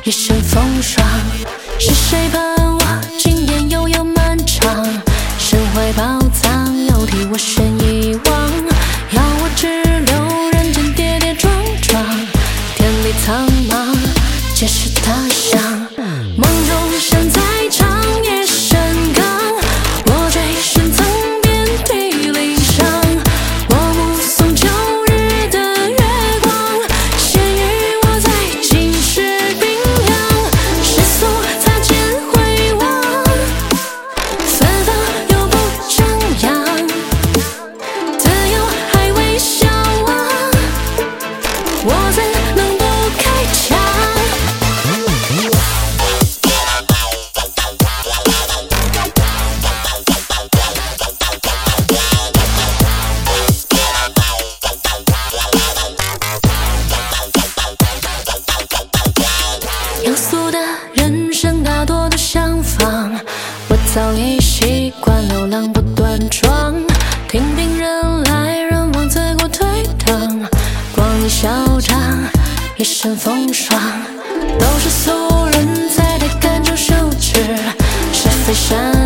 一身风霜。是谁盼我今夜悠悠漫长？身怀宝藏，又替我选遗忘。要我只留人间跌跌撞撞，天地苍茫，皆是他乡。梦中身在长夜深港，我追寻曾遍体鳞伤。我目送旧日的月光，咸鱼我在今世冰凉。世俗擦肩回望，芬芳又不张扬，自由还未消亡，我怎能不开枪？庸俗的人生大多都相仿，我早已习惯流浪不端庄，听凭人来人往，自古推搪，光阴嚣张，一身风霜，都是俗人才太看重羞耻，是非善